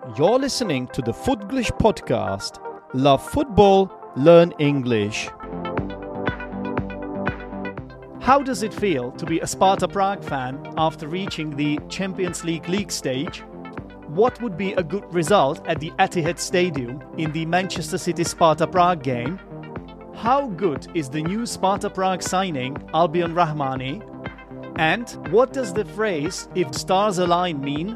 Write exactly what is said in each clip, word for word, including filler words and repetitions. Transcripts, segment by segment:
You're listening to the Footglish podcast. Love football, learn English. How does it feel to be a Sparta Prague fan after reaching the Champions League league stage? What would be a good result at the Etihad Stadium in the Manchester City Sparta Prague game? How good is the new Sparta Prague signing, Albion Rahmani? And what does the phrase "if stars align" mean?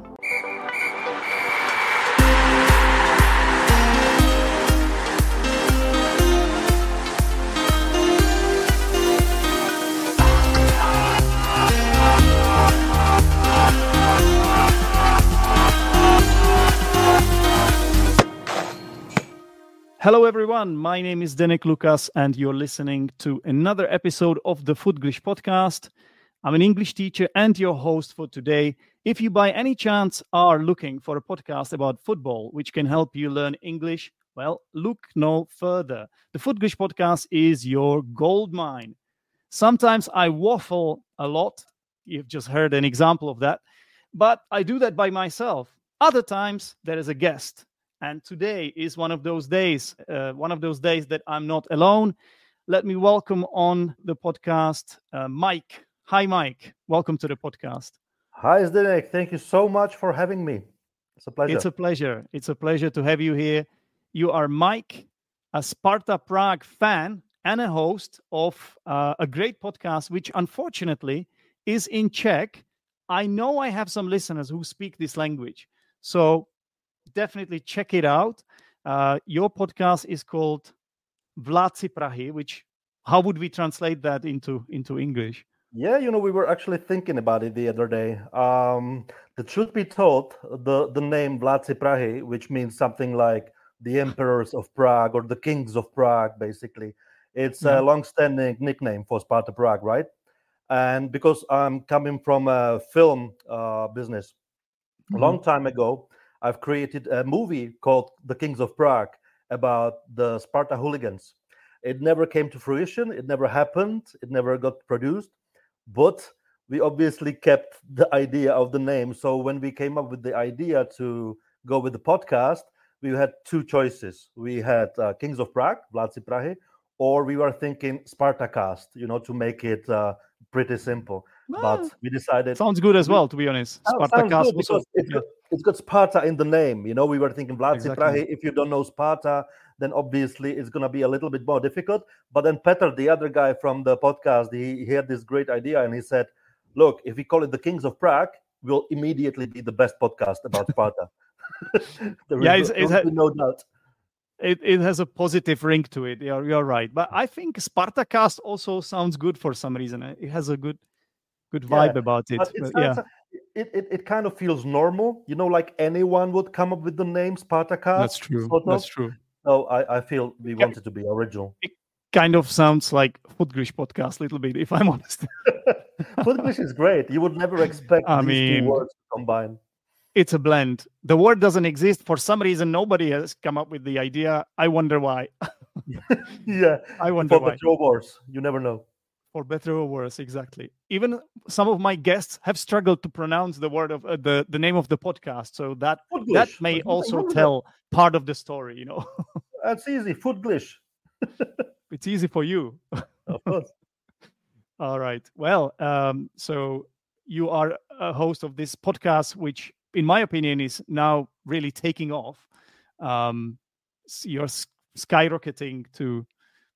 Hello everyone, my name is Denek Lukas and you're listening to another episode of the Footglish podcast. I'm an English teacher and your host for today. If you by any chance are looking for a podcast about football which can help you learn English, well, look no further. The Footglish podcast is your goldmine. Sometimes I waffle a lot. You've just heard an example of that. But I do that by myself. Other times there is a guest. And today is one of those days, uh, one of those days that I'm not alone. Let me welcome on the podcast, uh, Mike. Hi, Mike. Welcome to the podcast. Hi, Zdenek. Thank you so much for having me. It's a pleasure. It's a pleasure. It's a pleasure to have you here. You are Mike, a Sparta Prague fan and a host of uh, a great podcast, which unfortunately is in Czech. I know I have some listeners who speak this language. So definitely check it out. Uh, your podcast is called Vládci Prahy, which, how would we translate that into, into English? Yeah, you know, we were actually thinking about it the other day. Um, the truth be told, the, the name Vládci Prahy, which means something like the emperors of Prague or the kings of Prague, basically. It's yeah. a long-standing nickname for Sparta Prague, right? And because I'm coming from a film uh, business, mm-hmm. a long time ago, I've created a movie called The Kings of Prague about the Sparta hooligans. It never came to fruition. It never happened. It never got produced. But we obviously kept the idea of the name. So when we came up with the idea to go with the podcast, we had two choices. We had uh, Kings of Prague, Vládci Prahy, or we were thinking Spartacast, you know, to make it uh, pretty simple. Ah, but we decided... Sounds good as well, to be honest. Spartacast because it's got, it's got Sparta in the name. You know, we were thinking Vládci Exactly. Prahy. If you don't know Sparta, then obviously it's going to be a little bit more difficult. But then Petr, the other guy from the podcast, he, he had this great idea and he said, look, if we call it the Kings of Prague, we'll immediately be the best podcast about Sparta. there yeah, is it's, no, it's no doubt. It it has a positive ring to it. You're, you're right. But I think Spartacast also sounds good for some reason. It has a good good vibe yeah, about it. But it, but, yeah. it, it, it kind of feels normal. You know, like anyone would come up with the name Spartacast. That's true. Sort of. That's true. So I, I feel we yeah. wanted to be original. It kind of sounds like Footglish podcast a little bit, if I'm honest. Footglish is great. You would never expect I these mean, two words to combine. It's a blend. The word doesn't exist. For some reason, nobody has come up with the idea. I wonder why. yeah. I wonder For why. better or worse. You never know. For better or worse, exactly. Even some of my guests have struggled to pronounce the word of uh, the, the name of the podcast. So that Footglish. that may also tell part of the story, you know. That's easy. Footglish. It's easy for you. Of course. All right. Well, um, so you are a host of this podcast, which in my opinion, is now really taking off. Um, you're skyrocketing to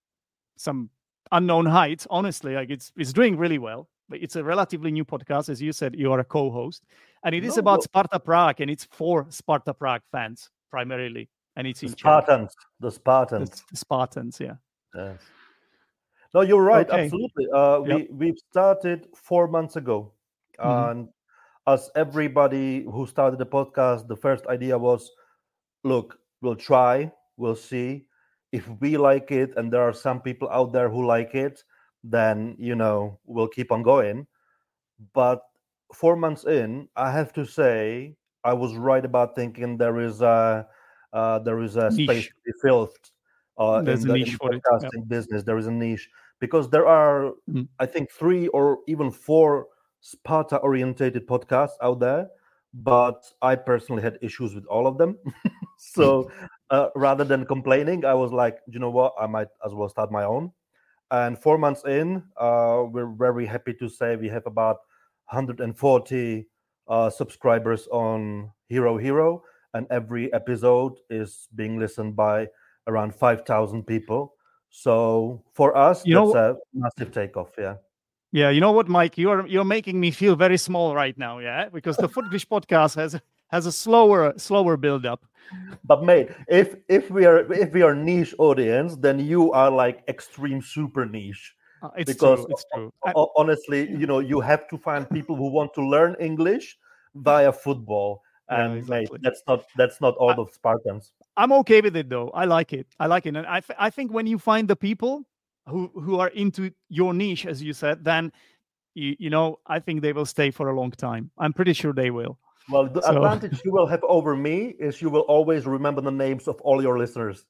some unknown heights. Honestly, like it's it's doing really well. But it's a relatively new podcast, as you said. You are a co-host, and it is no, about no. Sparta Prague, and it's for Sparta Prague fans primarily, and it's in the Spartans. Czech. The Spartans. The Spartans, yeah. Yes. No, you're right. Okay. Absolutely. Uh, yep. We we've started four months ago, Mm-hmm. and as everybody who started the podcast, the first idea was, look, we'll try, we'll see. If we like it and there are some people out there who like it, then, you know, we'll keep on going. But four months in, I have to say, I was right about thinking there is a, uh, there is a niche. space to be filled uh, There's in a the niche in for it. podcasting Yep. business. There is a niche because there are, Mhm. I think, three or even four Sparta-orientated podcasts out there, but I personally had issues with all of them. So uh, rather than complaining, I was like, you know what, I might as well start my own. And four months in, uh, we're very happy to say we have about one hundred forty uh, subscribers on Hero Hero, and every episode is being listened by around five thousand people. So for us, You that's know, a massive takeoff. Yeah. yeah, you know what, Mike? You're you're making me feel very small right now, yeah, because the Footglish podcast has has a slower slower build up. But mate, if if we are if we are niche audience, then you are like extreme super niche. Uh, it's Because true. It's true. ho- I, ho- honestly, you know, you have to find people who want to learn English via football. yeah, And mate, exactly. that's not that's not all I, the Spartans. I'm okay with it though. I like it. I like it, and I th- I think when you find the people who who are into your niche, as you said, then you you know I think they will stay for a long time. I'm pretty sure they will. Well, the So advantage you will have over me is you will always remember the names of all your listeners.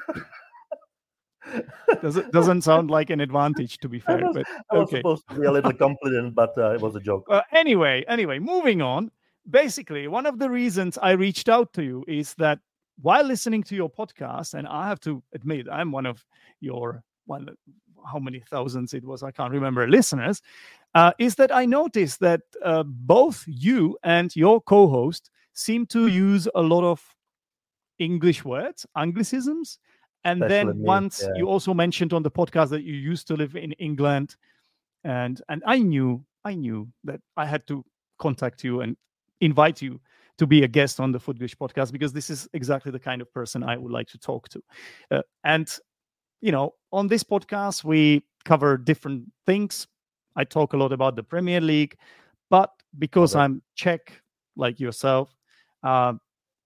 doesn't doesn't sound like an advantage, to be I fair. was, But I was okay. supposed to be a little confident, but uh, it was a joke. Uh, anyway, anyway, moving on. Basically, one of the reasons I reached out to you is that while listening to your podcast, and I have to admit, I'm one of your one, how many thousands it was, I can't remember, listeners, uh, is that I noticed that uh, both you and your co-host seem to use a lot of English words, Anglicisms. And Especially then me. once Yeah. you also mentioned on the podcast that you used to live in England, and and I knew I knew that I had to contact you and invite you to be a guest on the Footglish podcast, because this is exactly the kind of person I would like to talk to. Uh, and you know, on this podcast we cover different things. I talk a lot about the Premier League, but because Okay. I'm Czech like yourself, uh,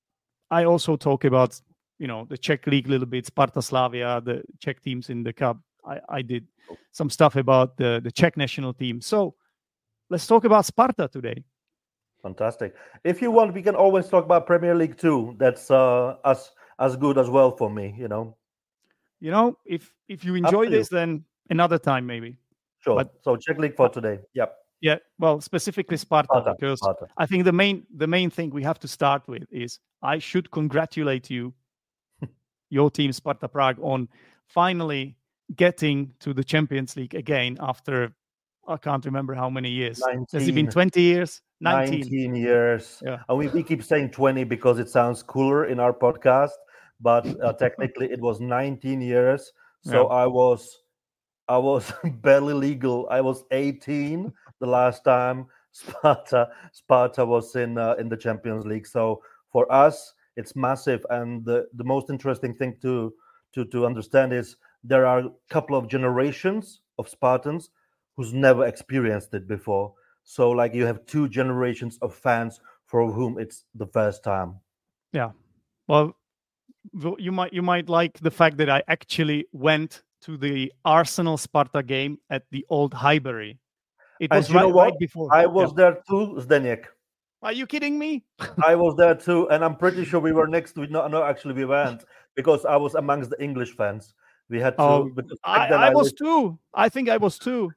I also talk about, you know, the Czech league a little bit, Sparta Slavia, the Czech teams in the cup. I, I did some stuff about the, the Czech national team. So let's talk about Sparta today. Fantastic. If you want, we can always talk about Premier League too. That's uh, as as good as well for me. You know. You know, if if you Up enjoy to you. this, then another time maybe. Sure. But so Czech League for uh, today. Yep. yeah, well, specifically Sparta, Sparta. because Sparta. I think the main the main thing we have to start with is I should congratulate you, your team Sparta Prague, on finally getting to the Champions League again after I can't remember how many years. Has it been nineteen. twenty years? nineteen. nineteen. years. Yeah. And we, we keep saying twenty because it sounds cooler in our podcast, but uh, technically it was nineteen years. So Yeah. I was I was barely legal. I was eighteen the last time Sparta Sparta was in uh, in the Champions League. So for us, it's massive. And the, the most interesting thing to to to understand is there are a couple of generations of Spartans who's never experienced it before. So like you have two generations of fans for whom it's the first time. Yeah. Well, th- you might you might like the fact that I actually went to the Arsenal Sparta game at the old Highbury. It And was you know right, what? right before. I Yeah. was there too, Zdeněk. Are you kidding me? I was there too, and I'm pretty sure we were next to it. No, no, actually we weren't, because I was amongst the English fans. We had to. Oh, because I, back then I was lived- too. I think I was too.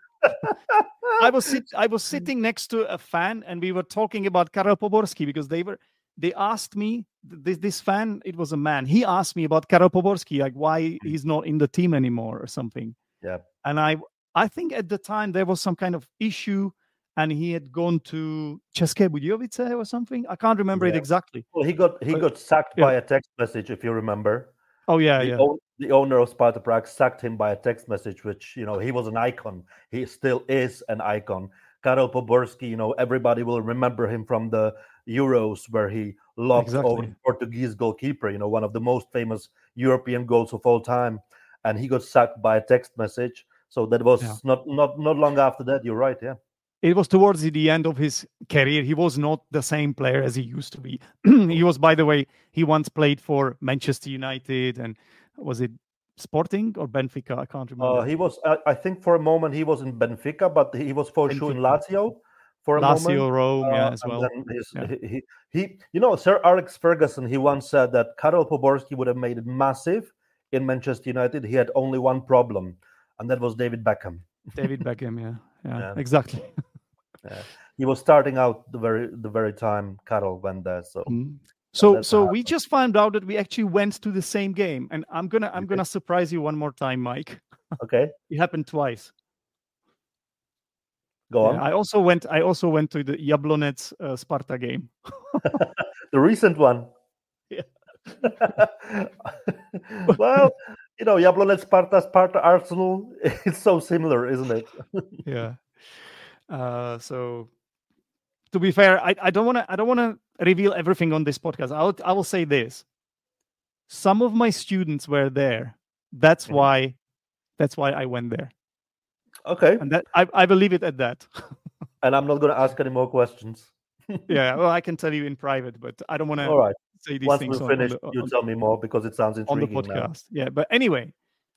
I was sit, I was sitting next to a fan, and we were talking about Karel Poborský, because they were they asked me, this this fan, it was a man. He asked me about Karel Poborský, like why he's not in the team anymore or something. Yeah. And I I think at the time there was some kind of issue, and he had gone to České Budějovice or something. I can't remember it Yeah. exactly. Well, he got he But- got sacked yeah. by a text message, if you remember. Oh yeah, the, yeah. own- the owner of Sparta Prague sacked him by a text message, which, you know, he was an icon. He still is an icon. Karel Poborský, you know, everybody will remember him from the Euros where he lobbed over Exactly. the Portuguese goalkeeper, you know, one of the most famous European goals of all time. And he got sacked by a text message. So that was Yeah. not, not, not long after that. You're right. Yeah. It was towards the end of his career. He was not the same player as he used to be. He was, by the way, he once played for Manchester United, and was it Sporting or Benfica? I can't remember. Uh, he was, I, I think for a moment he was in Benfica, but he was for sure in Benfica. Lazio for a Lazio, moment. Rome, yeah, Uh, as and well. then his, Yeah. he, he, he, you know, Sir Alex Ferguson, he once said that Karel Poborský would have made it massive in Manchester United. He had only one problem, and that was David Beckham. David Beckham, yeah, yeah, Yeah. exactly. Yeah. he was starting out the very the very time Karol went there. So Mm. so that's so how- we just found out that we actually went to the same game, and I'm gonna I'm Okay. gonna surprise you one more time, Mike. okay, It happened twice. go on. Yeah, I also went. I also went to the Jablonec uh, Sparta game. The recent one. Yeah. Well, you know, Jablonec, Sparta, Sparta, Arsenal. It's so similar, isn't it? Yeah. Uh, so, to be fair, I, I don't want to. I don't want to reveal everything on this podcast. I will. I will say this. Some of my students were there. That's Mhm. why. That's why I went there, Okay, and that I, I will leave it at that. and I'm not going to ask any more questions. Yeah. Well, I can tell you in private, but I don't want All to right. say these Once things we on, on finish, the, you on, tell me more because it sounds on the intriguing now. podcast. Yeah. But anyway,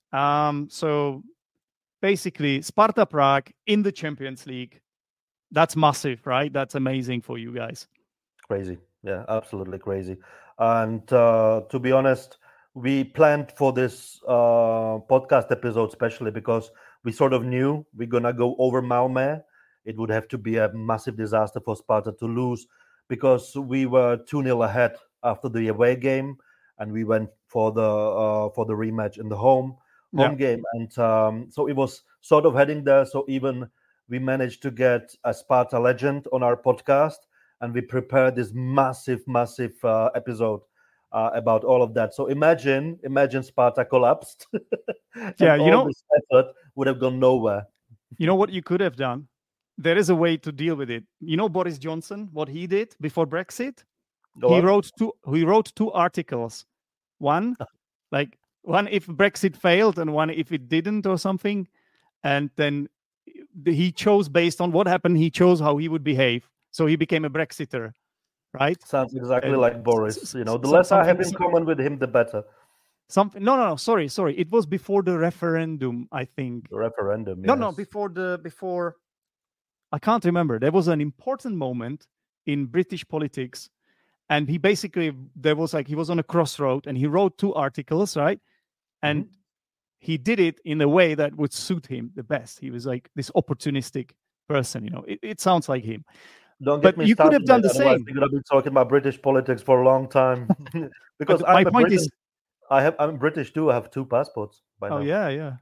um, so basically, Sparta Prague in the Champions League. That's massive, right? That's amazing for you guys. Crazy. Yeah, absolutely crazy. And uh, to be honest, we planned for this uh, podcast episode especially because we sort of knew we're going to go over Malmö. It would have to be a massive disaster for Sparta to lose because we were two nil ahead after the away game and we went for the uh, for the rematch in the home home Yeah. game. And um, so it was sort of heading there. So even we managed to get a Sparta legend on our podcast and we prepared this massive, massive uh, episode uh, about all of that. So imagine, imagine Sparta collapsed. and Yeah, you all know- this effort would have gone nowhere. You know what you could have done? There is a way to deal with it. You know Boris Johnson, what he did before Brexit? Go he on. wrote two he wrote two articles. One, like one if Brexit failed and one if it didn't or something. And then the- he chose based on what happened, he chose how he would behave. So he became a Brexiter, right? Sounds exactly and like s- Boris. s- You know, the some- less I have something- in common with him, the better. Something no no no sorry, sorry. It was before the referendum, I think. The referendum. No, no, yes. before the before I can't remember. There was an important moment in British politics, and he basically there was like he was on a crossroad and he wrote two articles, right? And Mhm. he did it in a way that would suit him the best. He was like this opportunistic person, you know. It, it sounds like him. Don't But get me you could started. have done mate, the otherwise same. We're gonna be talking about British politics for a long time. because But I'm my a point Briton. is, I have. I'm British too. I have two passports by oh now. yeah, yeah.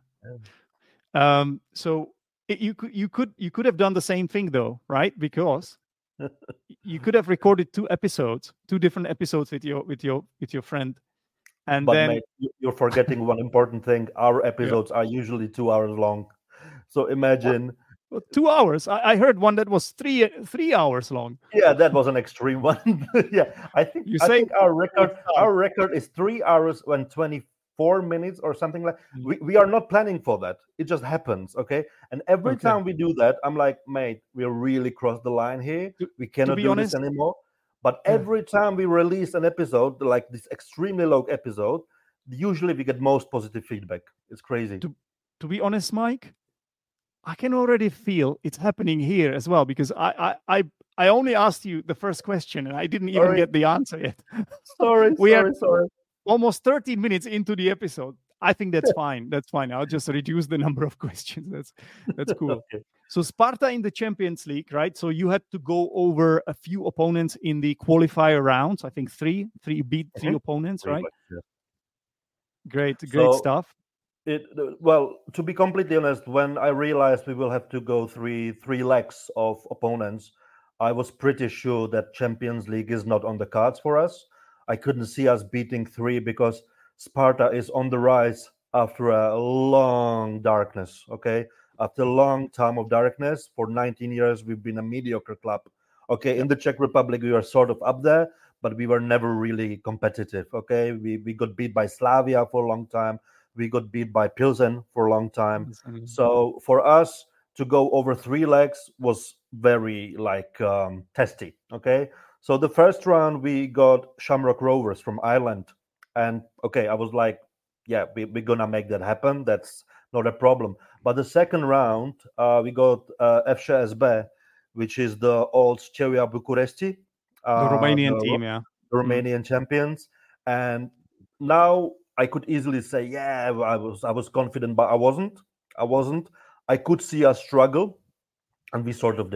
Um, so it, you could you could you could have done the same thing though, right? Because you could have recorded two episodes, two different episodes with your with your with your friend, and But then mate, you- you're forgetting one important thing. Our episodes are usually two hours long. So imagine. well, two hours. I, I heard one that was three three hours long. Yeah, that was an extreme one. yeah, I think You I say- think our record start. our record is three hours and twenty-four minutes or something like. Mm. We we are not planning for that. It just happens, okay? And every Okay. time we do that, I'm like, mate, we really crossed the line here. To- We cannot be do honest- this anymore. But Yeah. every time we release an episode, like this extremely long episode, usually we get most positive feedback. It's crazy. To- To be honest, Mike, I can already feel it's happening here as well because I I I, I only asked you the first question and I didn't even Sorry. get the answer yet. Sorry, We sorry, are- sorry. Almost thirty minutes into the episode. I think that's fine. That's fine. I'll just reduce the number of questions. That's that's cool. Okay. So Sparta in the Champions League, right? So you had to go over a few opponents in the qualifier rounds. I think three, three beat three Mhm. opponents, Pretty right? much, yeah. Great, great So- stuff. It uh, well, to be completely honest, when I realized we will have to go three three legs of opponents, I was pretty sure that Champions League is not on the cards for us. I couldn't see us beating three because Sparta is on the rise after a long darkness. Okay, after a long time of darkness, for nineteen years we've been a mediocre club. Okay, in the Czech Republic we were sort of up there, but we were never really competitive. Okay, we we got beat by Slavia for a long time. We got beat by Pilsen for a long time. So for us to go over three legs was very like um, testy. Okay, so the first round we got Shamrock Rovers from Ireland, and okay, I was like, yeah, we, we're gonna make that happen. That's not a problem. But the second round uh, we got uh, F C S B, which is the old Steaua Bucuresti, the uh, Romanian the- team, yeah. the Romanian champions, and now I could easily say, yeah, I was I was confident, but I wasn't. I wasn't. I could see us struggle, and we sort of did.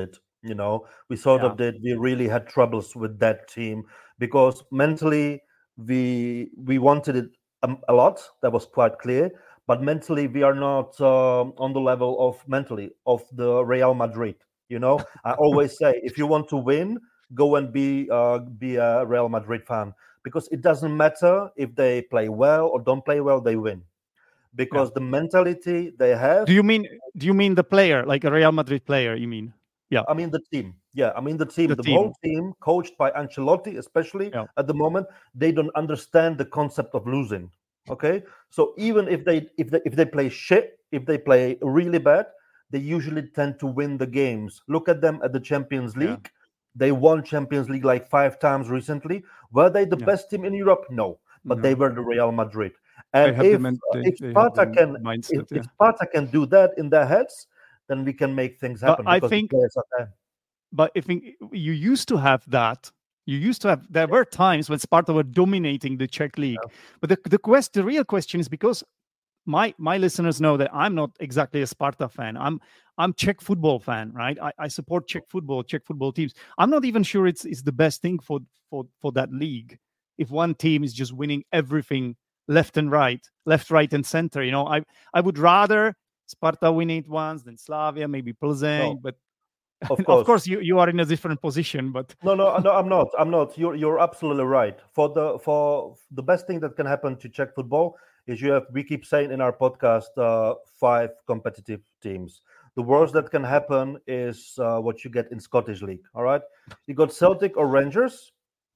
You know, we sort Yeah. of did. We really had troubles with that team because mentally we we wanted it um, a lot. That was quite clear. But mentally, we are not um, on the level of mentally of the Real Madrid. You know, I always say if you want to win, go and be uh, be a Real Madrid fan because it doesn't matter if they play well or don't play well, they win because the mentality they have. Do you mean do you mean the player, like a Real Madrid player? You mean? Yeah. I mean the team. Yeah, I mean the team. The The, team. whole team, coached by Ancelotti, especially Yeah. at the moment, they don't understand the concept of losing. Okay, so even if they if they if they play shit, if they play really bad, they usually tend to win the games. Look at them at the Champions League. Yeah. They won Champions League like five times recently. Were they the Yeah. best team in Europe? No, but No. they were the Real Madrid. And have if the men- uh, they- if they have Sparta the can mindset, if, yeah. if Sparta can do that in their heads, then we can make things But happen I because think- the players are there. But I think you used to have that. You used to have. There were times when Sparta were dominating the Czech league. Yeah. But the the quest, the real question is because my my listeners know that I'm not exactly a Sparta fan. I'm I'm Czech football fan, right? I, I support Czech football, Czech football teams. I'm not even sure it's it's the best thing for for for that league. If one team is just winning everything left and right, left, right, and center, you know, I I would rather Sparta win it once than Slavia, maybe Plzeň, No. but. Of Of course. course, you, you are in a different position, but No, no, no. I'm not. I'm not. You're you're absolutely right. For the for the best thing that can happen to Czech football is you have. We keep saying in our podcast uh, five competitive teams. The worst that can happen is uh, what you get in Scottish League. All right, you got Celtic or Rangers.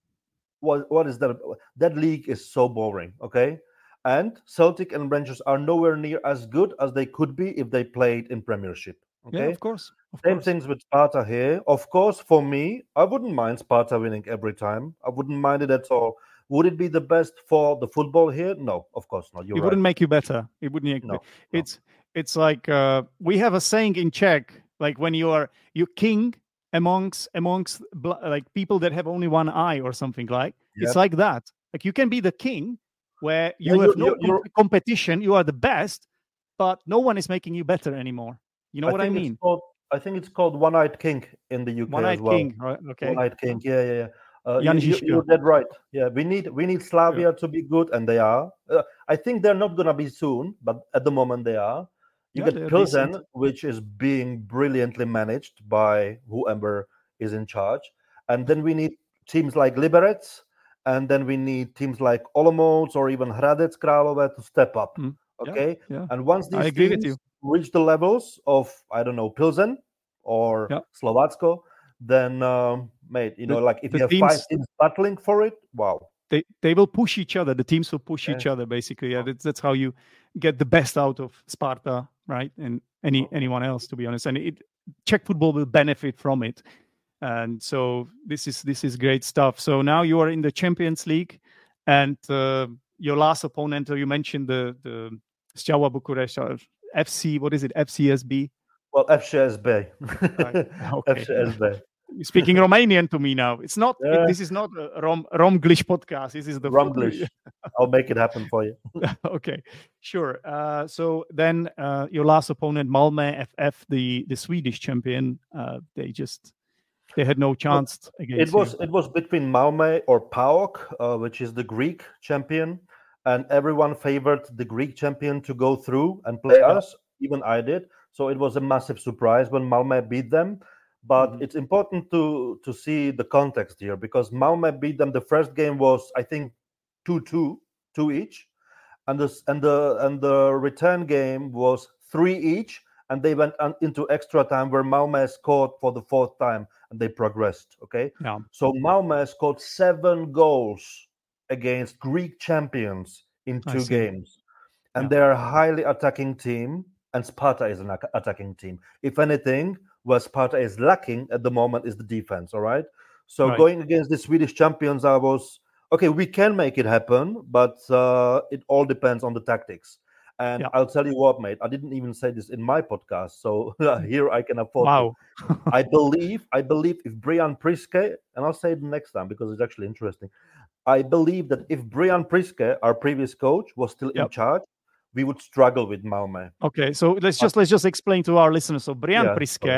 What what is that? That league is so boring. Okay, and Celtic and Rangers are nowhere near as good as they could be if they played in Premiership. Okay, yeah, of course. Of same course. things with Sparta here. Of course, for me, I wouldn't mind Sparta winning every time. I wouldn't mind it at all. Would it be the best for the football here? No, of course not. You're It right. wouldn't make you better. It wouldn't make you No, be- It's it's like uh, we have a saying in Czech, like when you are you king amongst amongst bl- like people that have only one eye or something like. It's Yep. like that. Like you can be the king where you Yeah, have you- no you- com- you're- competition. You are the best, but no one is making you better anymore. You know what I think mean? It's called, I think it's called One-Eyed King in the U K One-eyed as well. king, right? Okay. One-Eyed King. Yeah, yeah, yeah. Uh, Jan you, you, Žižka. you're dead right. Yeah, we need we need Slavia to be good, and they are. Uh, I think they're not gonna be soon, but at the moment they are. You Yeah, get they're Pilsen, decent. which is being brilliantly managed by whoever is in charge, and then we need teams like Liberec, and then we need teams like Olomouc or even Hradec Králové to step up. Mm, yeah, Okay, yeah. and once these I agree with teams you. reach the levels of I don't know Pilsen or Yeah. Slovácko, then um, mate, you The- know, like if the you have five teams- teams battling for it, wow. They they will push each other. The teams will push Yeah. each other basically. Yeah, that's that's how you get the best out of Sparta, right? And any anyone else, to be honest. And it Czech football will benefit from it. And so this is this is great stuff. So now you are in the Champions League, and uh, your last opponent, or you mentioned the the Steaua Bucharest, or F C. What is it? F C S B. Well, F C S B. Right. Okay. F C S B. You're speaking Romanian to me now. It's not. Yeah. This is not a Rom Romglish podcast. This is the Rumglish. I'll make it happen for you. Okay, sure. Uh, so then uh, your last opponent, Malmö F F, the the Swedish champion, uh, they just they had no chance against It was you. it was between Malmö or PAOK, uh, which is the Greek champion, and everyone favored the Greek champion to go through and play Yeah. us. Even I did. So it was a massive surprise when Malmö beat them. But Mhm. it's important to to see the context here because Malmö beat them. The first game was, I think, two two, two each, and the and the and the return game was three each, and they went on into extra time where Malmö scored for the fourth time and they progressed. Okay, Yeah, so Malmö scored seven goals against Greek champions in I two see. games, and Yeah. they're a highly attacking team, and Sparta is an ac- attacking team. If anything, where Sparta is lacking at the moment is the defense. All right, so Right. going against the Swedish champions, I was okay. We can make it happen, but uh, it all depends on the tactics. And Yeah. I'll tell you what, mate. I didn't even say this in my podcast, so here I can afford to. wow. I believe, I believe if Brian Priske, and I'll say it next time because it's actually interesting. I believe that if Brian Priske, our previous coach, was still in Yep. charge, we would struggle with Malmö. Okay, so let's just let's just explain to our listeners. So Brian Yeah, Priske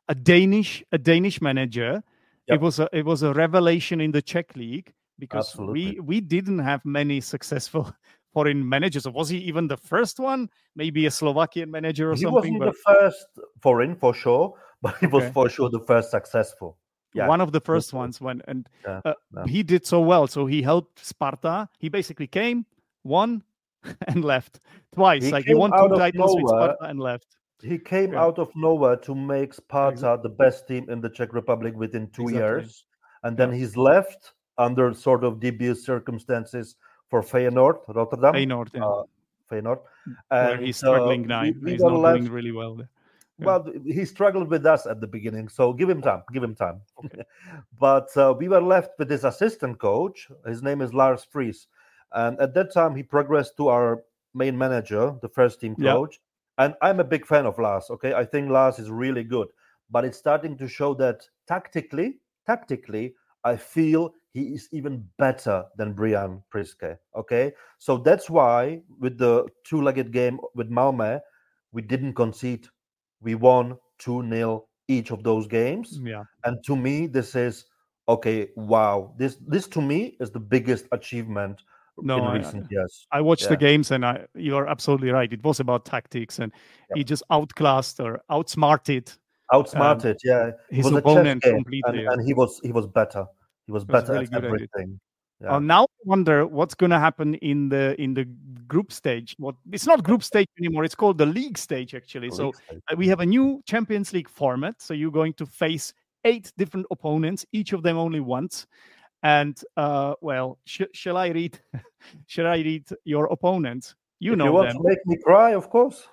a Danish a Danish manager. Yep. It was a it was a revelation in the Czech league because Absolutely. we we didn't have many successful foreign managers. Or was he even the first one? Maybe a Slovakian manager or He something. wasn't But the first foreign for sure, but he was Okay. for sure the first successful. Yeah. one of the first That's- ones when and Yeah, uh, yeah. he did so well. So he helped Sparta. He basically came, won, and left twice. He like he came won out two of titles with nowhere. Sparta and left. He came Yeah. out of nowhere to make Sparta the best team in the Czech Republic within two Exactly. years. And then Yeah. he's left under sort of dubious circumstances for Feyenoord, Rotterdam. Feyenoord, yeah. Uh, Feyenoord. Where And, he's struggling uh, now. we- we He's were not left- doing really well there. Yeah. Well, he struggled with us at the beginning, so give him time. Give him time. But uh, we were left with his assistant coach. His name is Lars Fries, and at that time he progressed to our main manager, the first team Yeah. coach. And I'm a big fan of Lars. Okay, I think Lars is really good, but it's starting to show that tactically, tactically, I feel he is even better than Brian Priske. Okay, so that's why with the two-legged game with Malmö, we didn't concede. We won two nil each of those games. Yeah. And to me, this is okay. Wow, this this to me is the biggest achievement No, in I- recent years. I watched the Yeah. games, and I you're absolutely right. It was about tactics, and Yep. he just outclassed or outsmarted Outsmarted, yeah. It his was a chess opponent game, completely. and, and he was he was better. He was He was better really at good at it. everything. Yeah. Uh, now I wonder what's going to happen in the in the group stage. What it's not group stage anymore. It's called the league stage actually. The So league stage. uh, we have a new Champions League format. So you're going to face eight different opponents, each of them only once. And uh, well, sh- shall I read? shall I read your opponents? You if know you want them. to make me cry, of course.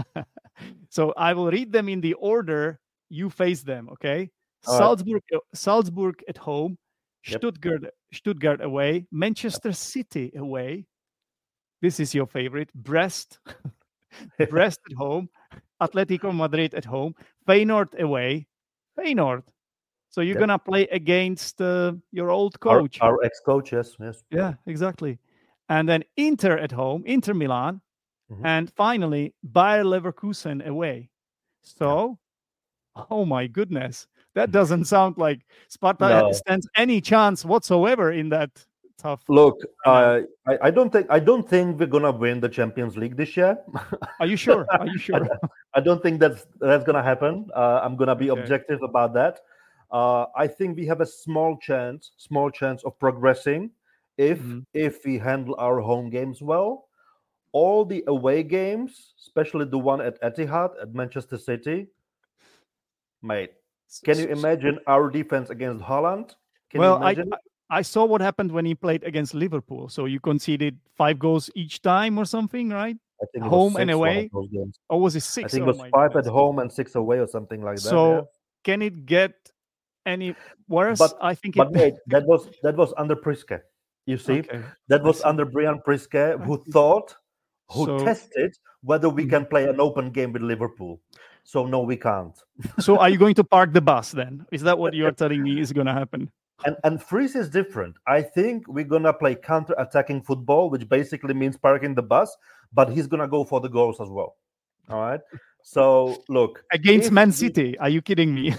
So I will read them in the order you face them. Okay. All right. Salzburg, uh, Salzburg at home. Yep. Stuttgart, Stuttgart away. Manchester City away. This is your favorite. Brest, Brest at home. Atletico Madrid at home. Feyenoord away. Feyenoord. So you're Yep. gonna play against uh, your old Our, coach. our ex-coach, yes, yes. Yeah, exactly. And then Inter at home, Inter Milan, Mhm. and finally Bayer Leverkusen away. So, oh my goodness, that doesn't sound like Sparta No. stands any chance whatsoever in that tough. Look, I uh, I, I don't think I don't think we're gonna win the Champions League this year. Are you sure? Are you sure? I don't think that's that's gonna happen. Uh, I'm gonna be Okay. objective about that. Uh, I think we have a small chance, small chance of progressing if Mhm. if we handle our home games well. All the away games, especially the one at Etihad at Manchester City, mate. Can you S- s- imagine our defense against Holland? Can well, you I, imagine? I I saw what happened when he played against Liverpool. So you conceded five goals each time or something, right? I think it was home and six one of away? those games. Or was it I six? think it Oh was my five goodness. at home and six away or something like that. So yeah. can it get any worse? But- I think But it. wait, that was that was under Priske. You see, Okay. that I was see. under Brian Priske, who see. thought, who So- tested whether we Mhm. can play an open game with Liverpool. So no, we can't. So are you going to park the bus then? Is that what you're telling me is going to happen? And and Fries is different. I think we're gonna play counter-attacking football, which basically means parking the bus, but he's gonna go for the goals as well. All right. So look, Against if Man we- City? Are you kidding me?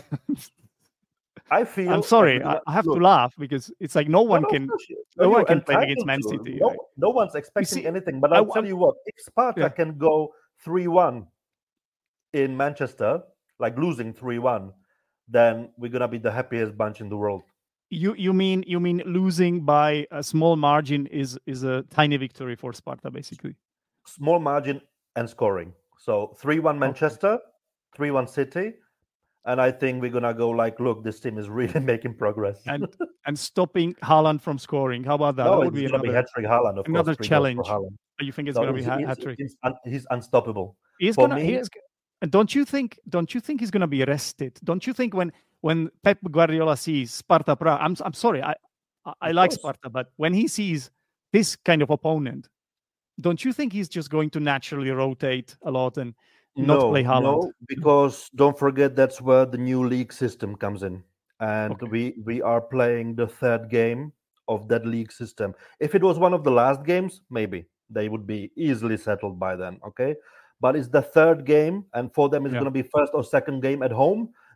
I feel. I'm like sorry. we're I, gonna- I have look, to laugh because it's like no one No, no, can. of course you- no no, one you're can play entitled against Man to. City, No, right? no one's expecting see, anything. But I I'll w- tell you what: if Sparta Yeah. can go three one in Manchester, like losing three one, then we're gonna be the happiest bunch in the world. You you mean you mean losing by a small margin is is a tiny victory for Sparta, basically. Small margin and scoring. So three one Manchester, three one City, and I think we're gonna go like, look, this team is really making progress. And and stopping Haaland from scoring. How about that? no, that would it's be gonna be another. hat trick Haaland, of another course. three goals challenge. for Haaland. You think it's So going to be he's- a he's- hat trick? He's, un- he's unstoppable. He's For gonna. me- he is, and don't you think? Don't you think he's gonna be arrested? Don't you think when when Pep Guardiola sees Sparta Prague? I'm I'm sorry. I I, I Of like course. Sparta, but when he sees this kind of opponent, don't you think he's just going to naturally rotate a lot and not no, play Haaland? No, because don't forget that's where the new league system comes in, and Okay. we we are playing the third game of that league system. If it was one of the last games, maybe they would be easily settled by then. Okay, but it's the third game, and for them it's Yeah. going to be first or second game at home.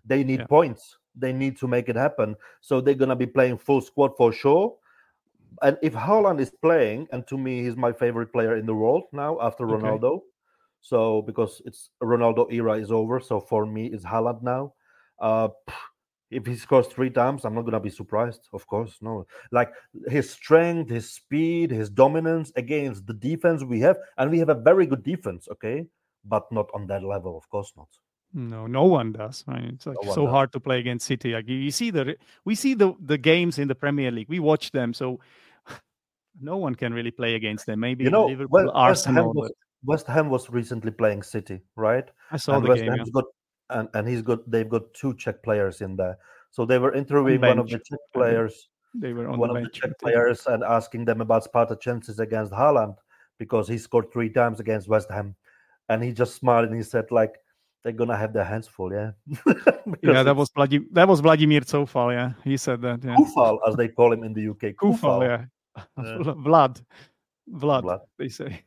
They need Yeah. points. They need to make it happen. So they're gonna be playing full squad for sure. And if Haaland is playing, and to me he's my favorite player in the world now after Okay. Ronaldo. So because it's Ronaldo era is over, so for me it's Haaland now. Uh, if he scores three times, I'm not gonna be surprised. Of course, no. Like his strength, his speed, his dominance against the defense we have, and we have a very good defense, okay, but not on that level, of course not. No, no one does. I mean, it's like No one so does. hard to play against City. Like you, you see the we see the the games in the Premier League. We watch them, so no one can really play against them. Maybe You know, Liverpool, West, West Ham Arsenal, was but West Ham was recently playing City, right? I saw And the West game. Yeah. Ham's got and, and he's got they've got two Czech players in there. So they were On interviewing one of bench. the Czech I think players, they were on one the of the bench. Czech I think. players, and asking them about Sparta chances against Haaland because he scored three times against West Ham, and he just smiled and he said like they're gonna have their hands full, yeah. Yeah, that Because was Vladi- that was Vladimir Coufal. Yeah, he said that. Yeah, Kufal, as they call him in the U K, Coufal. Kufal. Yeah, Yeah. Vlad, Vlad. Blood. They say.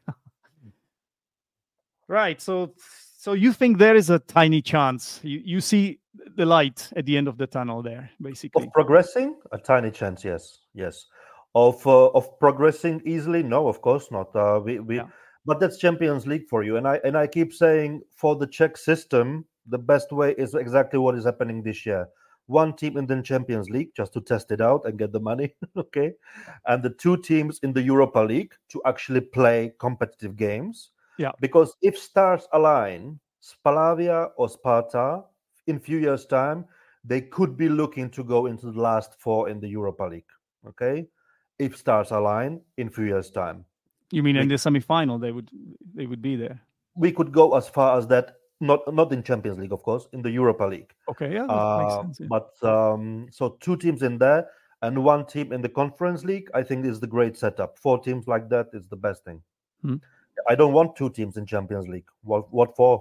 Right. So, so you think there is a tiny chance? You you see the light at the end of the tunnel there, basically. Of progressing, a tiny chance, yes, yes. Of uh, of progressing easily, no, of course not. Uh, we we, Yeah. but that's Champions League for you. And I and I keep saying for the Czech system, the best way is exactly what is happening this year. One team in the Champions League just to test it out and get the money, okay, and the two teams in the Europa League to actually play competitive games. Yeah. Because if stars align, Spalaviya or Sparta, in few years' time, they could be looking to go into the last four in the Europa League. Okay, if stars align in few years' time, You mean We- in the semi-final they would they would be there? we could go as far as that. Not not in Champions League, of course, in the Europa League. Okay, yeah, that makes Uh, sense. Yeah. But um, so two teams in there and one team in the Conference League, I think is the great setup. Four teams like that is the best thing. Hmm. I don't want two teams in Champions League. What what for?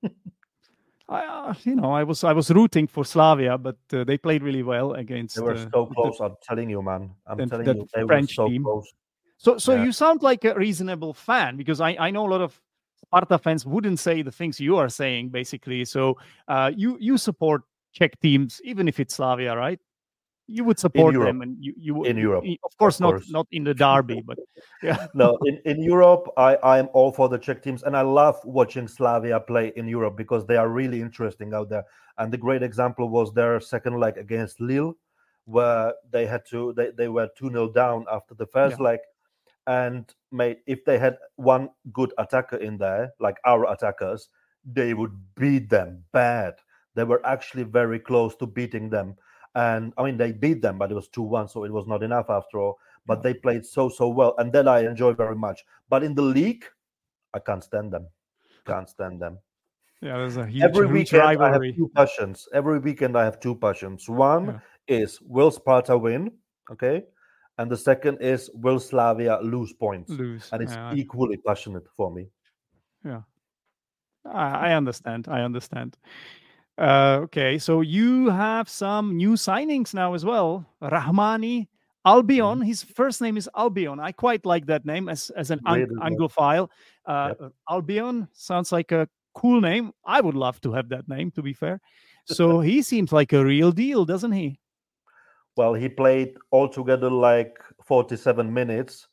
I, uh, you know, I was I was rooting for Slavia, but uh, they played really well against. They were uh, so the- close. I'm telling you, man. I'm that- telling that you, they French were so team. close. So, so Yeah. you sound like a reasonable fan, because I, I know a lot of Sparta fans wouldn't say the things you are saying, basically. So, uh, you you support Czech teams, even if it's Slavia, right? You would support Europe. them, and you you would- In Europe, y- of course, of not course. not in the derby, but yeah, No, in, in Europe, I I am all for the Czech teams, and I love watching Slavia play in Europe because they are really interesting out there. And the great example was their second leg against Lille, where they had to they, they were two nil down after the first Yeah. leg, and mate, if they had one good attacker in there, like our attackers, they would beat them bad. They were actually very close to beating them. And I mean, they beat them, but it was two one, so it was not enough after all. But Yeah. they played so, so well. And that I enjoy very much. But in the league, I can't stand them. Can't stand them. yeah, there's a huge, Every huge weekend, I have rivalry. two passions. Every weekend, I have two passions. One Yeah. is, will Sparta win? Okay. And the second is, will Slavia lose points? Lose, And it's yeah. equally passionate for me. Yeah, I, I understand. I understand. Uh, okay, so you have some new signings now as well. Rahmani Albion. His first name is Albion. I quite like that name as as an ang- Really nice. Anglophile. Uh, Albion sounds like a cool name. I would love to have that name, to be fair. So he seems like a real deal, doesn't he? Well, he played altogether like forty-seven minutes.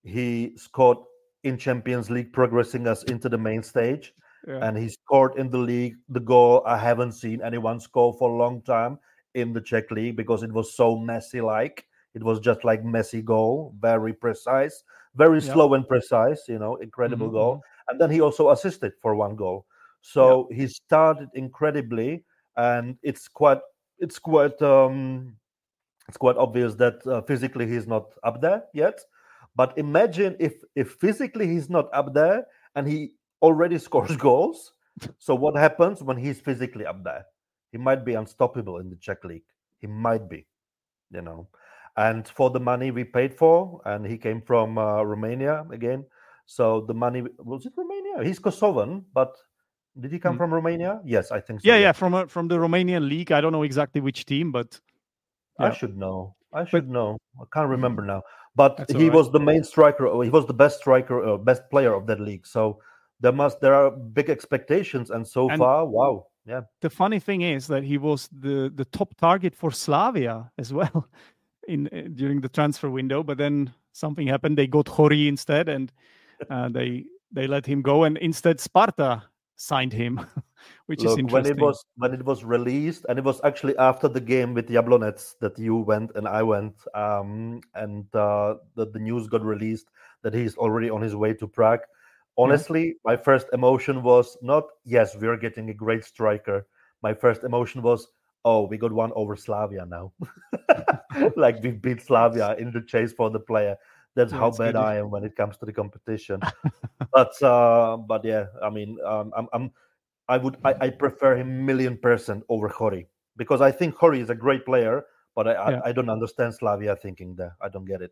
He scored in Champions League, progressing us into the main stage. Yeah. And he scored in the league the goal I haven't seen anyone score for a long time in the Czech league, because it was so Messi-like. It was just like Messi goal, very precise, very Yeah. slow and precise, you know, incredible Mhm, goal. And then he also assisted for one goal. So he started incredibly, and it's quite it's quite um it's quite obvious that uh, physically he's not up there yet. But imagine if if physically he's not up there and he already scores goals. So what happens when he's physically up there? He might be unstoppable in the Czech league. He might be, you know. And for the money we paid for, and he came from uh, Romania again. So the money, was it Romania? He's Kosovan, but did he come Hmm. from Romania? Yes, I think so. Yeah, yeah, from a, from the Romanian league. I don't know exactly which team, but I yeah. should know. I should know. I can't remember now. But That's he all right. was the main striker. Or he was the best striker, or best player of that league. So there must there are big expectations, and so And- far, wow, Yeah. The funny thing is that he was the, the top target for Slavia as well in uh, during the transfer window. But then something happened. They got Hori instead, and uh, they they let him go. And instead, Sparta signed him, which Look, is interesting. when it was when it was released, and it was actually after the game with Jablonec that you went and I went, um, and uh, the, the news got released that he's already on his way to Prague. Honestly, yeah. my first emotion was not, yes, we're getting a great striker. My first emotion was, oh, we got one over Slavia now. Like we beat Slavia in the chase for the player. That's yeah, how bad good. I am when it comes to the competition. but uh, but yeah, I mean, um, I'm, I'm I would I, I prefer him million percent over Hori, because I think Hori is a great player, but I yeah. I, I don't understand Slavia thinking that. I don't get it.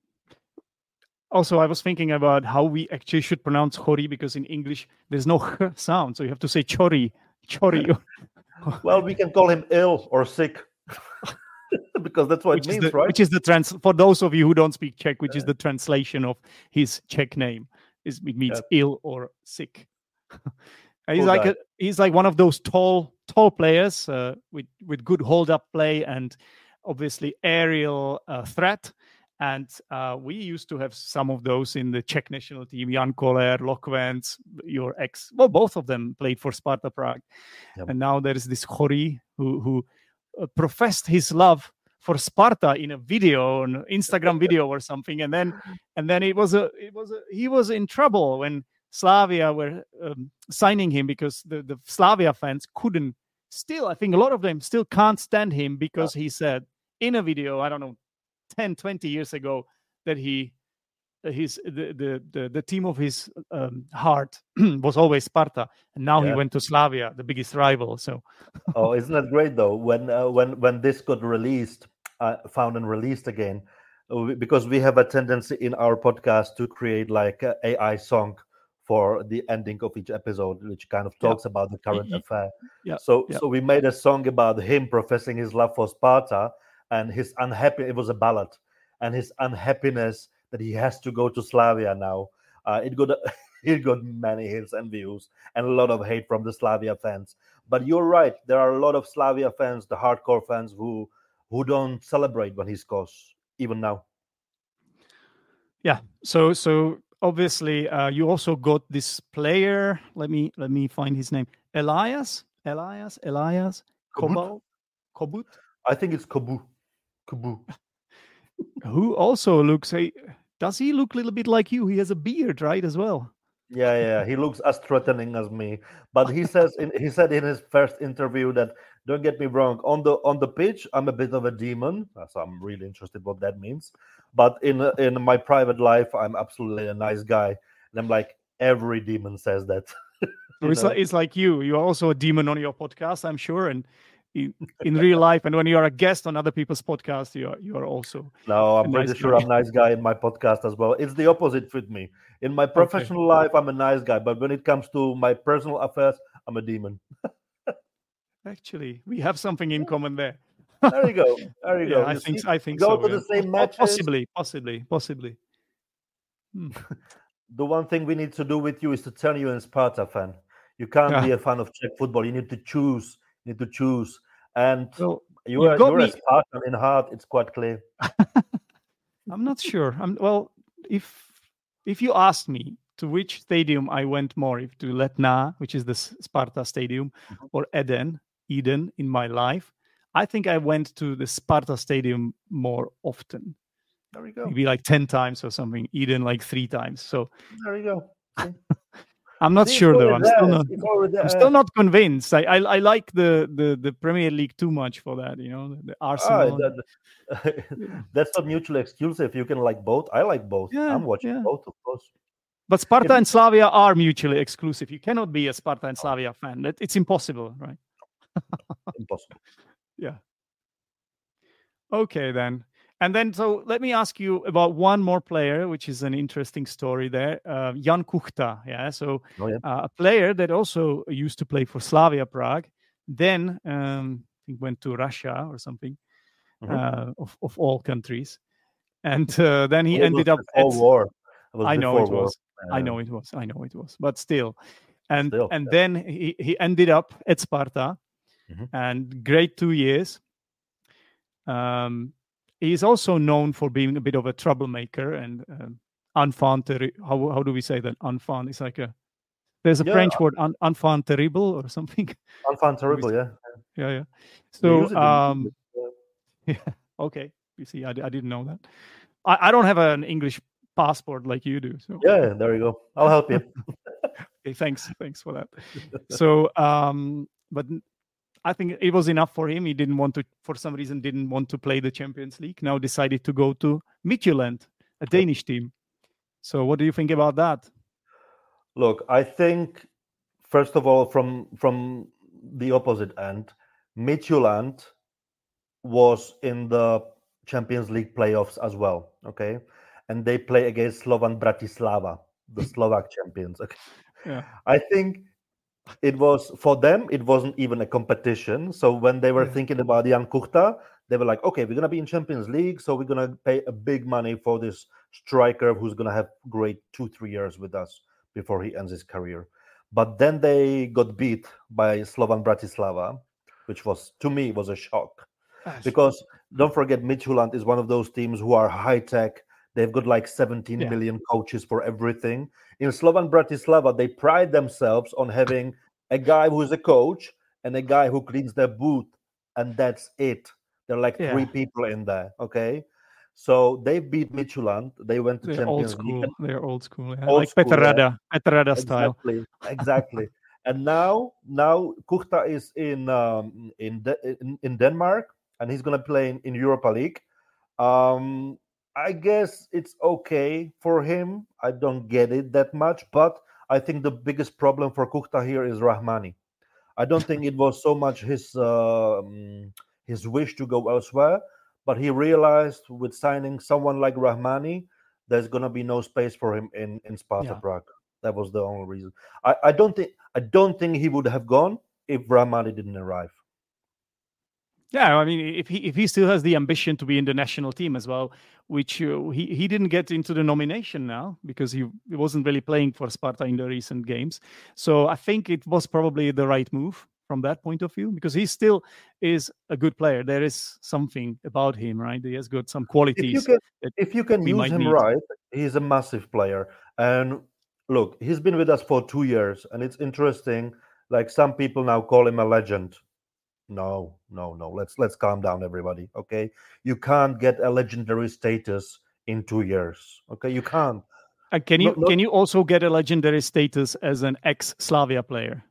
Also, I was thinking about how we actually should pronounce Hori, because in English there's no h sound, so you have to say Chori, Chori. Well, we can call him ill or sick, because that's what which it means, the, right? Which is the trans for those of you who don't speak Czech, which yeah. is the translation of his Czech name. Is it means yeah. ill or sick. he's cool like a, he's like one of those tall tall players uh, with with good hold up play and obviously aerial uh, threat. And uh, we used to have some of those in the Czech national team. Jan Koller, Lokvens, your ex, well, both of them played for Sparta Prague. Yep. And now there is this Hori who, who uh, professed his love for Sparta in a video, an Instagram video or something. And then, and then it was a, it was a, he was in trouble when Slavia were um, signing him, because the, the Slavia fans couldn't still, I think a lot of them still can't stand him, because he said in a video, I don't know, ten, twenty years ago, that he, his the the the, the team of his um, heart was always Sparta, and now yeah. he went to Slavia, the biggest rival. So, oh, isn't that great though? When uh, when when this got released, uh, found and released again, because we have a tendency in our podcast to create like an A I song for the ending of each episode, which kind of talks yeah. about the current yeah. affair. Yeah. So yeah. so we made a song about him professing his love for Sparta. And his unhappy, it was a ballad, and his unhappiness that he has to go to Slavia now. Uh, it got it got many hits and views, and a lot of hate from the Slavia fans. But you're right, there are a lot of Slavia fans, the hardcore fans, who who don't celebrate when he scores, even now. Yeah. So so obviously, uh, you also got this player. Let me let me find his name. Elias, Elias, Elias, Kobut. Kobut. I think it's Kobu. Kobu. Who also looks, hey, does he look a little bit like you? He has a beard, right, as well? Yeah, yeah, he looks as threatening as me. But he says, in, he said in his first interview that, don't get me wrong, on the on the pitch, I'm a bit of a demon. So I'm really interested what that means. But in in my private life, I'm absolutely a nice guy. And I'm like, every demon says that. So it's like, it's like you. You're also a demon on your podcast, I'm sure, and in, in real life, and when you are a guest on other people's podcasts, you are you are also no I'm pretty nice sure guy. I'm a nice guy in my podcast as well. It's the opposite with me. In my professional okay. life, I'm a nice guy, but when it comes to my personal affairs, I'm a demon. Actually, we have something in common there. There you go. There you yeah, go. I you think see? I think go so, to yeah. the same matches. Possibly, possibly, possibly. Hmm. The one thing we need to do with you is to turn you a Sparta fan. You can't yeah. be a fan of Czech football. You need to choose. You need to choose. And well, you are, you you're me... a Spartan in heart. It's quite clear. I'm not sure. I'm well. If if you asked me to which stadium I went more, if to Letná, which is the Sparta stadium, mm-hmm. or Eden, Eden in my life, I think I went to the Sparta stadium more often. There we go. Maybe like ten times or something. Eden like three times. So there you go. I'm not See, sure though. I'm still not. I'm still not convinced. I, I I like the, the the Premier League too much for that. You know, the Arsenal. Ah, that, that's not mutually exclusive. You can like both. I like both. Yeah, I'm watching yeah. both, of course. But Sparta if, and Slavia are mutually exclusive. You cannot be a Sparta and Slavia fan. It's impossible, right? Impossible. Yeah. Okay then. And then, so let me ask you about one more player, which is an interesting story there. Uh, Jan Kuchta, yeah. So oh, yeah. Uh, a player that also used to play for Slavia Prague, then um, I think went to Russia or something, mm-hmm. uh, of of all countries, and uh, then he it ended up at at war. I know it war. was. Uh, I know it was. I know it was. But still, and Still, and yeah. then he, he ended up at Sparta, Mhm. and great two years. Um, he's also known for being a bit of a troublemaker and um, enfant terri- how how do we say that? Enfant is like a there's a Yeah, French word, un, enfant terrible or something. enfant How do we terrible, say- yeah. yeah, yeah. You So use it in um, English, yeah. yeah, okay. You see, I, I didn't know that. I, I don't have an English passport like you do. So Yeah, there you go. I'll help you. okay, thanks, thanks for that. So, um, but n- I think it was enough for him. He didn't want to, for some reason, didn't want to play the Champions League. Now decided to go to Midtjylland, a Danish team. So, what do you think about that? Look, I think first of all, from from the opposite end, Midtjylland was in the Champions League playoffs as well. Okay, and they play against Slovan Bratislava, the Slovak champions. Okay, Yeah, I think it was for them. It wasn't even a competition. So when they were yeah, thinking about Jan Kuchta, they were like, okay, we're gonna be in Champions League, so we're gonna pay a big money for this striker who's gonna have great two three years with us before he ends his career. But then they got beat by Slovan Bratislava, which was to me was a shock That's- because don't forget Midtjylland is one of those teams who are high tech. They've got like seventeen Yeah. million coaches for everything. In Slovan Bratislava, they pride themselves on having a guy who is a coach and a guy who cleans their boot, and that's it. There are like three yeah. people in there. Okay, so they beat Midtjylland. They went to They're old Champions League. school. And They're old school. Yeah. Old Like school, yeah. Petrada, Petrada style. Exactly, exactly. And now, now Kuchta is in um, in, De- in in Denmark, and he's gonna play in, in Europa League. Um, I guess it's okay for him. I don't get it that much, but I think the biggest problem for Kuchta here is Rahmani. I don't think it was so much his um, his wish to go elsewhere, but he realized with signing someone like Rahmani, there's gonna be no space for him in in Sparta Yeah. Prague. That was the only reason. I, I don't think I don't think he would have gone if Rahmani didn't arrive. Yeah, I mean, if he if he still has the ambition to be in the national team as well, which uh, he he didn't get into the nomination now because he, he wasn't really playing for Sparta in the recent games. So I think it was probably the right move from that point of view because he still is a good player. There is something about him, right? He has got some If you qualities can that if you can we use might him need. right, he's a massive player. And look, he's been with us for two years, and it's interesting. Like some people now call him a legend. No, no, no. Let's let's calm down, everybody. Okay, you can't get a legendary status in two years. Okay, you can't. Uh, can you Not, not can you also get a legendary status as an ex Slavia player?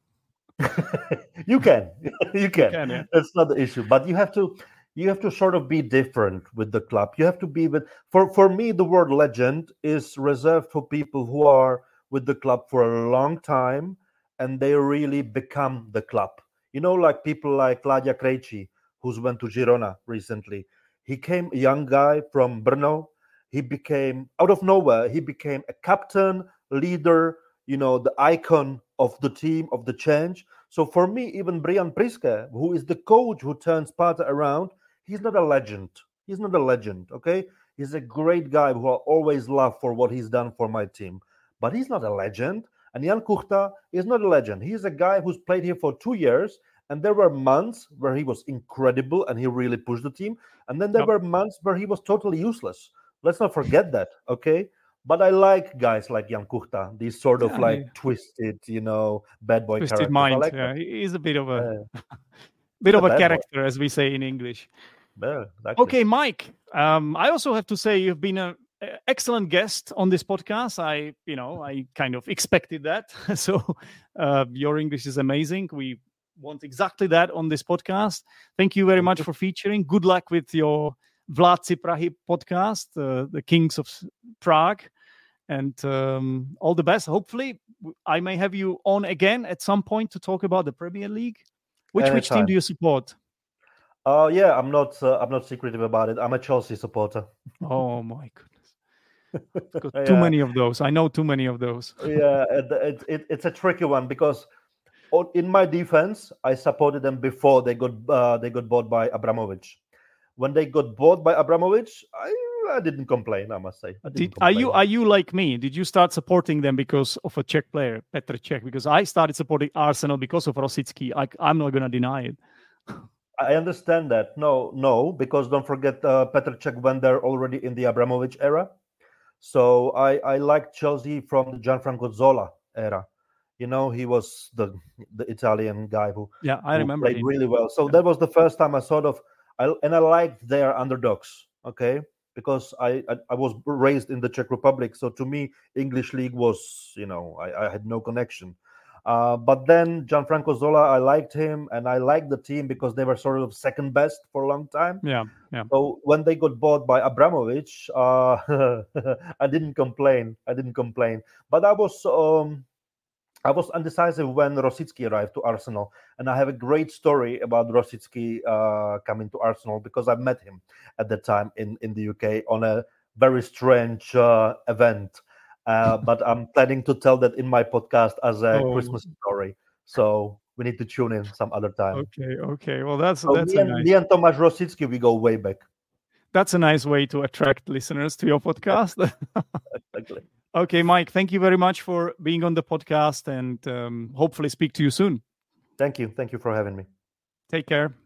you can, you can. can, yeah. That's not the issue. But you have to, you have to sort of be different with the club. You have to be with. For for me, the word legend is reserved for people who are with the club for a long time and they really become the club. You know, like people like Láďa Krejčí, who's went to Girona recently. He came a young guy from Brno. He became out of nowhere. He became a captain, leader. You know, the icon of the team of the change. So for me, even Brian Priske, who is the coach who turned Sparta around, he's not a legend. He's not a legend. Okay, he's a great guy who I always love for what he's done for my team. But he's not a legend. And Jan Kuchta is not a legend. He's a guy who's played here for two years, and there were months where he was incredible and he really pushed the team. And then there Yep. were months where he was totally useless. Let's not forget that, okay? But I like guys like Jan Kuchta, these sort of Yeah, like he- twisted, you know, bad boy Twisted characters. I mind. like Yeah, that. he- he's a bit of a Uh, bit he's a of a bad boy. character, as we say in English. Yeah, exactly. Okay, Mike. Um, I also have to say you've been an excellent guest on this podcast. I, you know, I kind of expected that. so uh, your English is amazing. We want exactly that on this podcast. Thank you very much for featuring. Good luck with your Vládci Prahy podcast, uh, the Kings of Prague, and um, all the best. Hopefully, I may have you on again at some point to talk about the Premier League. Which which team Anytime. do you support? Uh, yeah, I'm not. Uh, I'm not secretive about it. I'm a Chelsea supporter. Oh my goodness. Got Yeah. too many of those. I know too many of those. yeah, it, it, it, it's a tricky one because o- in my defense, I supported them before they got uh, they got bought by Abramovich. When they got bought by Abramovich, I I didn't complain, I must say. I didn't Did, complain. are you are you like me? Did you start supporting them because of a Czech player, Petr Cech? Because I started supporting Arsenal because of Rosický. I, I'm not going to deny it. I understand that. No, no, because don't forget, uh, Petr Cech went there already in the Abramovich era. So I, I liked Chelsea from the Gianfranco Zola era. You know, he was the the Italian guy who, yeah, I who remember played him. really well. So yeah. that was the first time I sort of, I, and I liked their underdogs, okay? Because I, I, I was raised in the Czech Republic. So to me, English league was, you know, I, I had no connection. Uh, but then Gianfranco Zola, I liked him, and I liked the team because they were sort of second best for a long time. Yeah, yeah. So when they got bought by Abramovich, uh, I didn't complain. I didn't complain. But I was um, I was undecisive when Rosický arrived to Arsenal, and I have a great story about Rosický uh, coming to Arsenal because I met him at the time in, in the U K on a very strange uh, event. Uh, but I'm planning to tell that in my podcast as a Oh. Christmas story. So we need to tune in some other time. Okay, okay. Well, that's so that's me, a and, nice... me and Tomáš Rosický, we go way back. That's a nice way to attract listeners to your podcast. Exactly. Okay, Mike, thank you very much for being on the podcast, and um, hopefully speak to you soon. Thank you. Thank you for having me. Take care.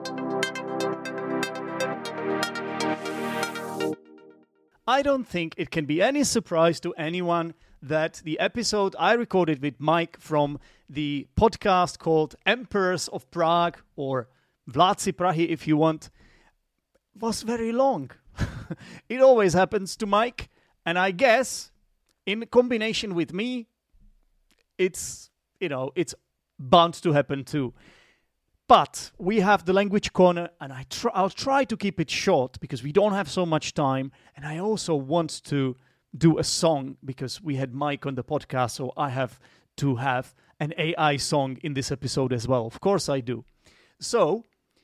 I don't think it can be any surprise to anyone that the episode I recorded with Mike from the podcast called Emperors of Prague, or Vládci Prahy if you want, was very long. It always happens to Mike, and I guess in combination with me, it's, you know, it's bound to happen too. But we have the language corner, and I try, I'll try to keep it short because we don't have so much time. And I also want to do a song because we had Mike on the podcast, so I have to have an A I song in this episode as well. Of course I do. So,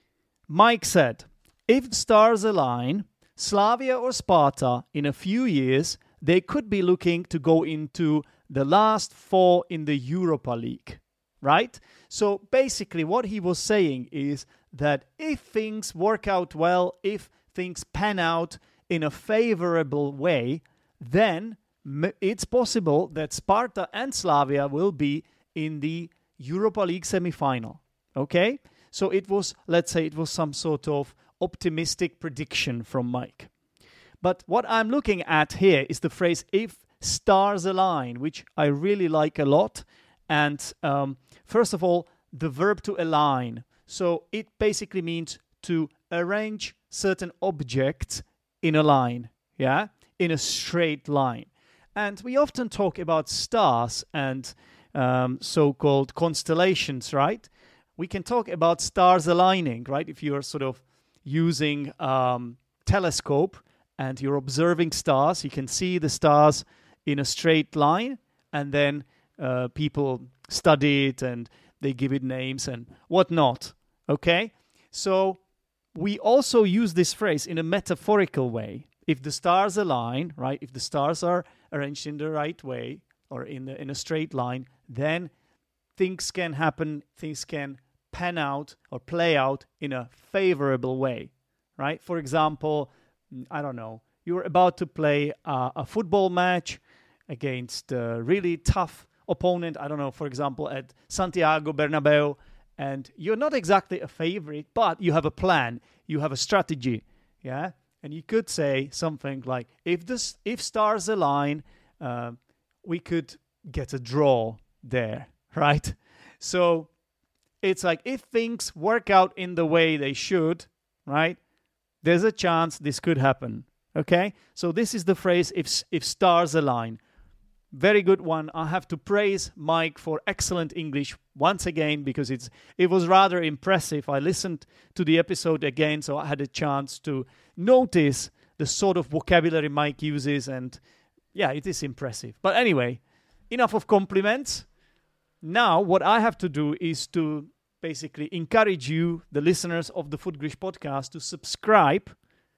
Mike said, if the stars align, Slavia or Sparta, in a few years, they could be looking to go into the last four in the Europa League. Right? So basically what he was saying is that if things work out well, if things pan out in a favorable way, then it's possible that Sparta and Slavia will be in the Europa League semi-final. Okay? So it was, let's say it was some sort of optimistic prediction from Mike. But what I'm looking at here is the phrase if stars align, which I really like a lot. And um, first of all, the verb to align. So it basically means to arrange certain objects in a line, yeah, in a straight line. And we often talk about stars and um, so-called constellations, right? We can talk about stars aligning, right? If you're sort of using um, telescope and you're observing stars, you can see the stars in a straight line, and then Uh, people study it and they give it names and whatnot. Okay? So we also use this phrase in a metaphorical way. If the stars align, right? If the stars are arranged in the right way or in the, in a straight line, then things can happen, things can pan out or play out in a favorable way, right? For example, I don't know, you're about to play a, a football match against a really tough opponent, I don't know, for example, at Santiago Bernabeu, and you're not exactly a favorite, but you have a plan, you have a strategy, yeah? And you could say something like, if this, if stars align, uh, we could get a draw there, right? So it's like, if things work out in the way they should, right, there's a chance this could happen, okay? So this is the phrase, if if stars align. Very good one. I have to praise Mike for excellent English once again because it's it was rather impressive. I listened to the episode again, so I had a chance to notice the sort of vocabulary Mike uses, and yeah, it is impressive. But anyway, enough of compliments. Now, what I have to do is to basically encourage you, the listeners of the Footglish podcast, to subscribe.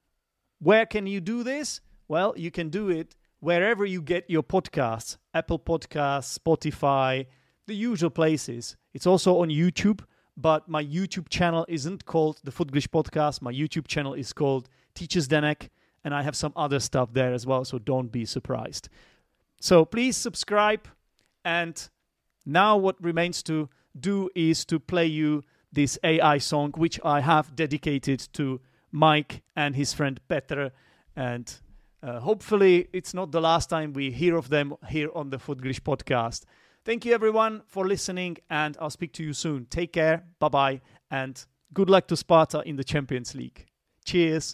Where can you do this? Well, you can do it wherever you get your podcasts, Apple Podcasts, Spotify, the usual places. It's also on YouTube, but my YouTube channel isn't called the Footglish Podcast. My YouTube channel is called Teacher Zdenek, and I have some other stuff there as well, so don't be surprised. So please subscribe, and now what remains to do is to play you this A I song, which I have dedicated to Mike and his friend Petr, and uh, hopefully it's not the last time we hear of them here on the Footglish podcast. Thank you everyone for listening, and I'll speak to you soon. Take care, bye-bye, and good luck to Sparta in the Champions League. Cheers!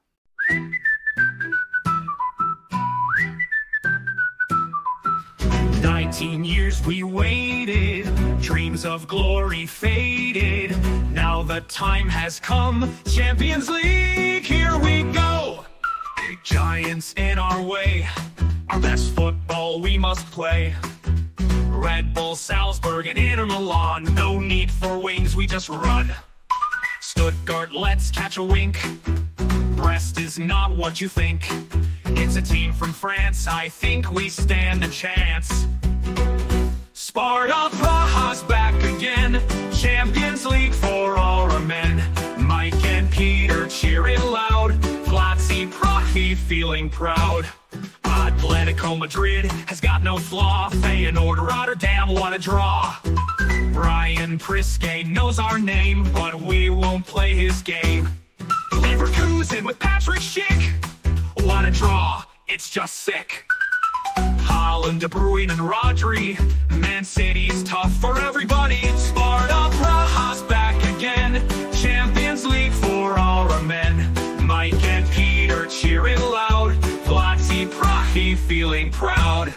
Nineteen years we waited, dreams of glory faded. Now the time has come, Champions League, here we go. Big giants in our way, our best football we must play. Red Bull Salzburg and Inter Milan, no need for wings, we just run. Stuttgart, let's catch a wink. Brest is not what you think. It's a team from France, I think we stand a chance. Sparta Praha's back again, Champions League for all our men. Mike and Peter cheer it loud, Vlaci Prahi feeling proud. Atletico Madrid has got no flaw, Feyenoord Rotterdam want a draw. Brian Priske knows our name, but we won't play his game. Leverkusen with Patrick Schick, what a draw, it's just sick. Haaland, De Bruyne and Rodri, Man City's tough for everybody. Sparta Praha's back again, Champions League for all our men. Mike and Peter cheer it loud, Vlaci Prahi feeling proud.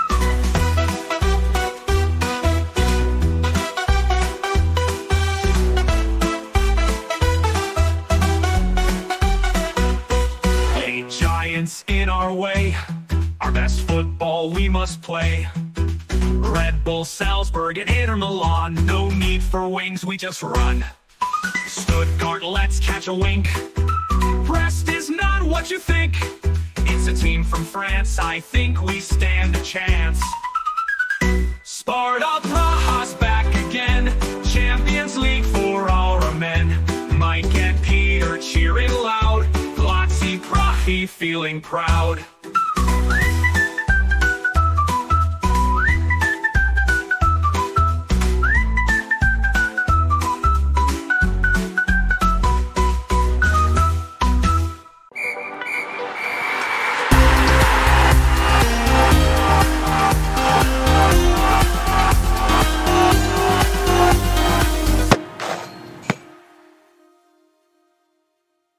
Hey, giants in our way, our best football we must play. Red Bull Salzburg and Inter Milan, no need for wings, we just run. Stuttgart, let's catch a wink. Brest is not what you think. It's a team from France, I think we stand a chance. Sparta Praha's back again, Champions League for all our men. Mike and Peter cheer it loud, Vlaci Prahi feeling proud.